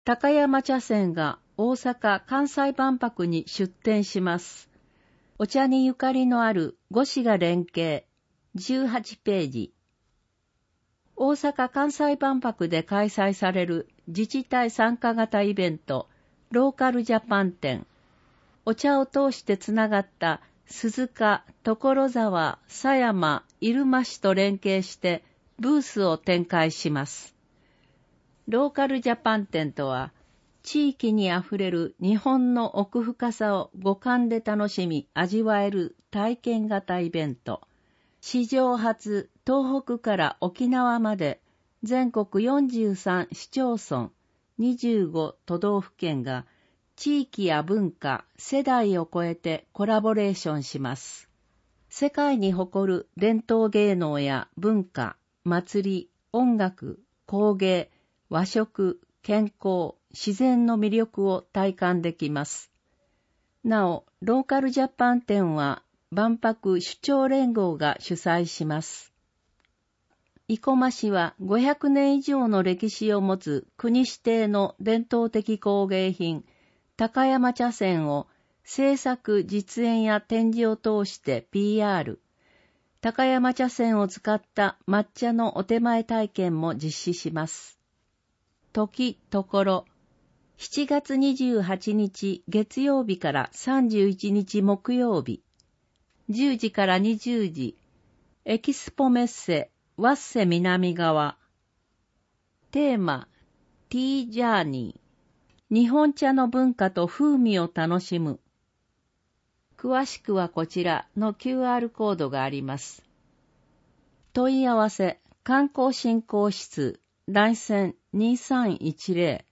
高山茶筅が大阪・関西万博に出展します。お茶にゆかりのある5市が連携、18ページ。大阪・関西万博で開催される自治体参加型イベント、ローカルジャパン展。お茶を通してつながった鈴鹿、所沢、狭山、入間市と連携してブースを展開します。ローカルジャパン展とは、地域にあふれる日本の奥深さを五感で楽しみ味わえる体験型イベント。史上初、東北から沖縄まで全国43市町村、25都道府県が地域や文化、世代を超えてコラボレーションします。世界に誇る伝統芸能や文化、祭り、音楽、工芸、和食、健康、自然の魅力を体感できます。なお、ローカルジャパン展は万博首長連合が主催します。生駒市は500年以上の歴史を持つ国指定の伝統的工芸品、高山茶筅を制作実演や展示を通して PR。高山茶筅を使った抹茶のお手前体験も実施します。時、ところ、7月28日月曜日から31日木曜日、10時から20時、エキスポメッセ、ワッセ南側。テーマ、ティージャーニー。日本茶の文化と風味を楽しむ。詳しくはこちらの QR コードがあります。問い合わせ、観光振興室、来線2310